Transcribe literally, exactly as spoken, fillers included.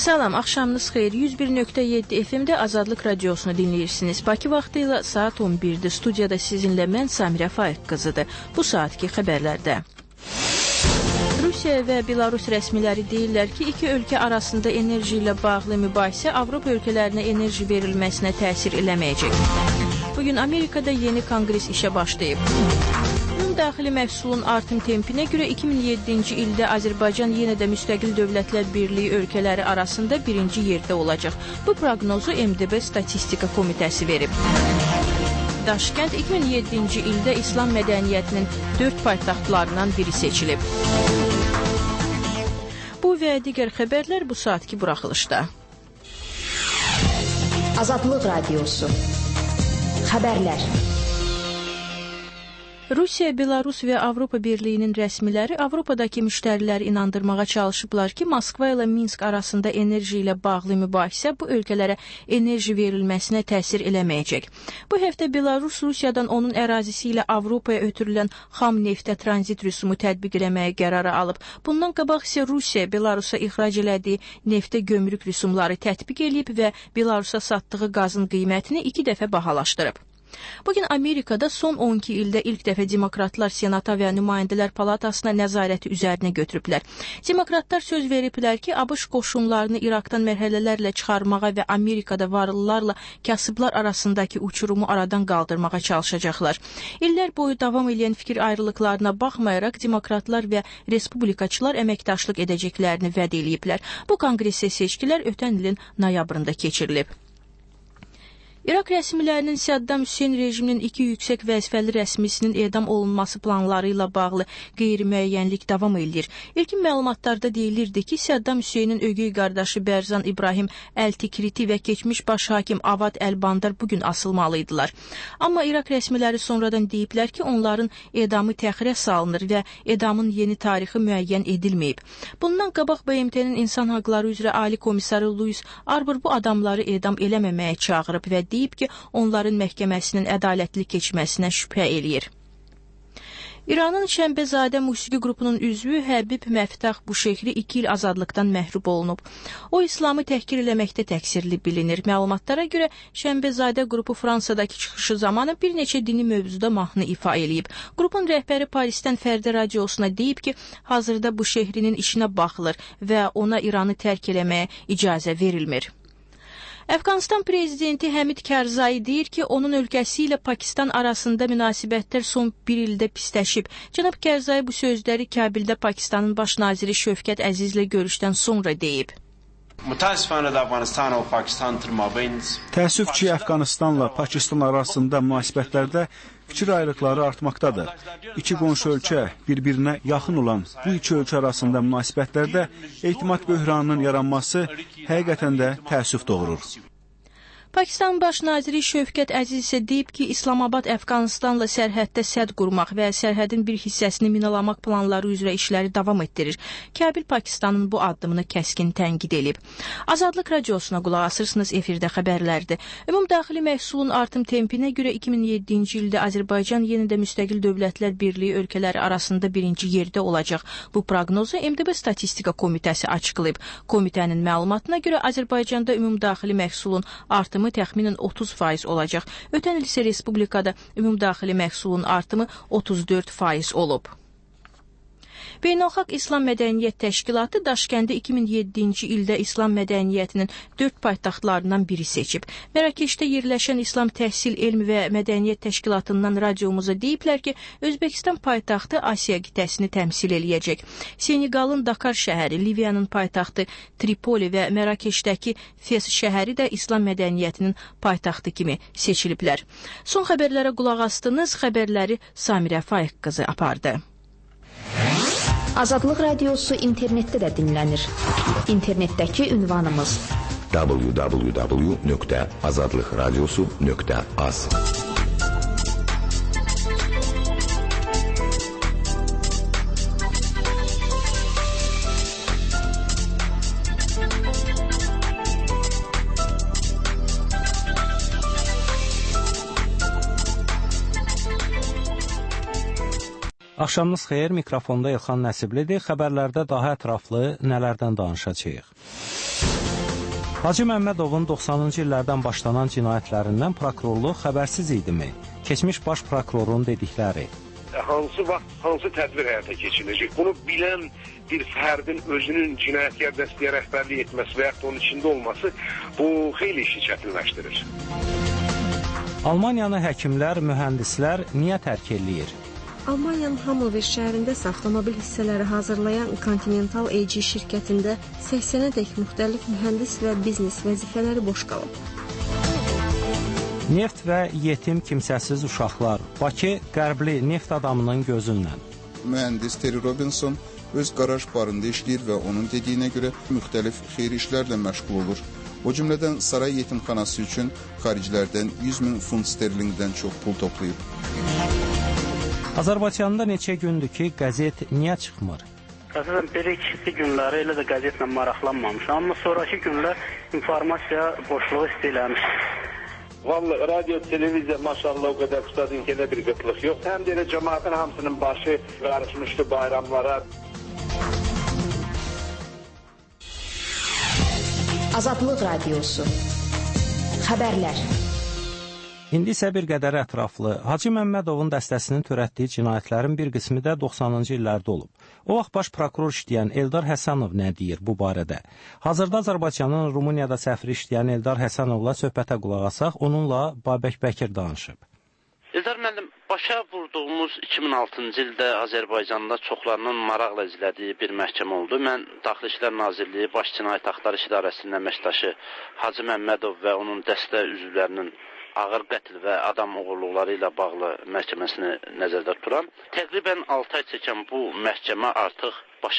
Salam, axşamınız xeyir. yüz bir nöqtə yeddi F M-də Azadlıq Radiosunu dinləyirsiniz. Bakı vaxtı ilə saat on birdə studiyada sizinlə mən Samirə Faiq qızıdır. Bu saatki xəbərlərdə. Rusiya və Belarus rəsmiləri deyirlər ki, iki ölkə arasında enerji ilə bağlı mübahisə Avropa ölkələrinə enerji verilməsinə təsir eləməyəcək. Bugün Amerikada yeni konqres işə başlayıb. Daxili məhsulun artım tempinə görə iki min yeddinci ildə Azərbaycan yenə də müstəqil dövlətlər birliyi ölkələri arasında birinci yerdə olacaq. Bu proqnozu M D B Statistika Komitəsi verib. Daşkənd iki min yeddinci ildə İslam mədəniyyətinin dörd paytaxtlarından biri seçilib. Bu və digər xəbərlər bu saatki buraxılışda. Azadlıq Radiosu. Xəbərlər. Rusiya, Belarus və Avropa Birliyinin rəsmiləri Avropadakı müştəriləri inandırmağa çalışıblar ki, Moskva ilə Minsk arasında enerji ilə bağlı mübahisə bu ölkələrə enerji verilməsinə təsir eləməyəcək. Bu həftə Belarus Rusiyadan onun ərazisi ilə Avropaya ötürülən xam neftə tranzit rüsumu tətbiq eləməyə qərarı alıb. Bundan qabaq isə Rusiya Belarusa ixrac elədiyi neftə gömrük rüsumları tətbiq eləyib və Belarusa satdığı qazın qiymətini iki dəfə bahalaşdırıb. Bugün Amerikada son on iki ildə ilk dəfə demokratlar Senata və Nümayəndələr Palatasına nəzarəti üzərinə götürüblər. Demokratlar söz veriblər ki, ABŞ qoşunlarını İraqdan mərhələlərlə çıxarmağa və Amerikada varlılarla kasıblar arasındakı uçurumu aradan qaldırmağa çalışacaqlar. İllər boyu davam edən fikir ayrılıqlarına baxmayaraq demokratlar və respublikaçılar əməkdaşlıq edəcəklərini vəd eləyiblər. Bu konqresə seçkilər ötən ilin noyabrında keçirilib. İraq rəsmilərinin Səddam Hüseyn rejiminin iki yüksək vəzifəli rəsmisinin edam olunması planları ilə bağlı qeyri-müəyyənlik davam edir. İlkin məlumatlarda deyilirdi ki, Səddam Hüseynin ögey qardaşı Bərzan İbrahim Əl-Tikriti və keçmiş baş hakim Avad Əl-Bandar bugün asılmalıydılar. Amma İraq rəsmiləri sonradan deyiblər ki, onların edamı təxirə salınır və edamın yeni tarixi müəyyən edilməyib. Bundan qabaq B M T-nin İnsan Haqları üzrə Ali Komissarı Louis Arbor bu adamları edam eləməməyə çağırıb və deyib ki, onların məhkəməsinin ədalətli keçməsinə şübhə eləyir. İranın Şənbəzadə musiqi qrupunun üzvü Həbib Məftəx Buşehri iki il azadlıqdan məhrum olunub. O, İslamı təhqir eləməkdə təqsirli bilinir. Məlumatlara görə Şənbəzadə qrupu Fransadakı çıxışı zamanı bir neçə dini mövzuda mahnı ifa eləyib. Qrupun rəhbəri Parisdən Fərdə radiosuna deyib ki, hazırda Buşehrinin işinə baxılır və ona İranı tərk eləməyə icazə verilmir. Əfqanistan prezidenti Həmid Karzai deyir ki, onun ölkəsi ilə Pakistan arasında münasibətlər son bir ildə pisləşib. Cənab Karzai bu sözləri Kabildə Pakistanın baş naziri Şövkət Əzizlə görüşdən sonra deyib. Təəssüf ki, Əfqanistanla Pakistan arasında münasibətlərdə fikir ayrılıqları artmaqdadır. İki qonşu ölkə bir-birinə yaxın olan bu iki ölkə arasında münasibətlərdə etimad böhranının yaranması həqiqətən də təəssüf doğurur. Pakistan baş naziri Şövkət Əziz isə deyib ki, İslamabad Əfqanistanla sərhəddə sədd qurmaq və sərhədin bir hissəsini minalamaq planları üzrə işləri davam etdirir. Kabil Pakistanın bu addımını kəskin tənqid edib. Azadlıq Radiosuna qulaq asırsınız, efirdə xəbərlərdir. Ümumdaxili məhsulun artım tempinə görə iki min yeddinci ildə Azərbaycan yenə də müstəqil dövlətlər birliyi ölkələri arasında birinci yerdə olacaq. Bu proqnozu M D B Statistika Komitəsi açıqlayıb. Komitənin məlumatına görə Azərbaycanda ümumdaxili məhsulun artımı təxminən otuz faiz olacaq. Ötən il isə respublikada ümumdaxili məhsulun artımı otuz dörd faiz olub. Beynəlxalq İslam Mədəniyyət Təşkilatı Daşkəndi iki min yeddinci ildə İslam mədəniyyətinin dörd paytaxtlarından biri seçib. Mərakeşdə yerləşən İslam Təhsil, Elm və Mədəniyyət Təşkilatından radiomuza deyiblər ki, Özbəkistan paytaxtı Asiya qitəsini təmsil eləyəcək. Senegalın Dakar şəhəri, Liviyanın paytaxtı Tripoli və Mərakeşdəki Fes şəhəri də İslam mədəniyyətinin paytaxtı kimi seçiliblər. Son xəbərlərə qulaq astınız, xəbərləri Samirə Faiq qızı apardı. Azadlıq Radiosu internetdə də dinlənir. İnternetdəki ünvanımız w w w nöqtə azadlıq radiosu nöqtə az. Axşamınız xeyir, mikrofonda İlxan Nəsiblidir. Xəbərlərdə daha ətraflı nələrdən danışacağıq? Hacı Məmmədovun doxsanıncı illərdən başlanan cinayətlərindən prokurorluq xəbərsiz idimi? Keçmiş baş prokurorun dedikləri. Hansı vaxt, hansı tədbir həyata keçiriləcək? Bunu bilən bir fərdin özünün cinayətkar dəstəyə rəhbərlik etməsi və yaxud da onun içində olması bu xeyli işi çətinləşdirir. Almaniyanı həkimlər, mühəndislər niyə tərk eləyir? Almaniyanın Hammelwehr şəhərində isə avtomobil hissələri hazırlayan Continental A G şirkətində səksənədək müxtəlif mühəndis və biznes vəzifələri boş qalıb. Neft və yetim kimsəsiz uşaqlar. Bakı qərbli neft adamının gözündən. Mühəndis Terry Robinson öz qaraj barında işləyir və onun dediyinə görə müxtəlif xeyri işlərlə məşğul olur. O cümlədən saray yetimxanası üçün xariclərdən yüz min funt sterlinqdən çox pul toplayıb. Azərbaycanda neçə gündür ki, qəzet niyə çıxmır? Əslən, bir-iki günləri elə də qəzetlə maraqlanmamışam, amma sonraki günlər informasiya boşluğu istəyirləmiş. Vallahi radyo, televiziya maşallah o qədər tutadın ki, elə bir qıtlıq yox. Həm də elə cəmaatın hamısının başı qarışmışdı bayramlara. Azadlıq Radiosu. Xəbərlər. İndi isə bir qədər ətraflı. Hacı Məmmədovun dəstəsinin törətdiyi cinayətlərin bir qismi də doxsanıncı illərdə olub. O vaxt baş prokuror işləyən Eldar Həsənov nə deyir bu barədə? Hazırda Azərbaycanın Rumuniyada səfiri işləyən Eldar Həsənovla söhbətə qulaq asaq, onunla Babək Bəkir danışıb. Eldar müəllim, başa vurduğumuz iki min altıncı ildə Azərbaycanda çoxlarının maraqla izlədiyi bir məhkəmə oldu. Mən Daxili İşlər Nazirliyi Baş Cinayət Axtarış İdarəsinin əməkdaşı Hacı Məmmədov və onun dəstə üzvlərinin ağır qətl və adam oğurluqları ilə bağlı məhkəməsini nəzərdə tuturam. Təqribən altı ay çəkən bu məhkəmə artıq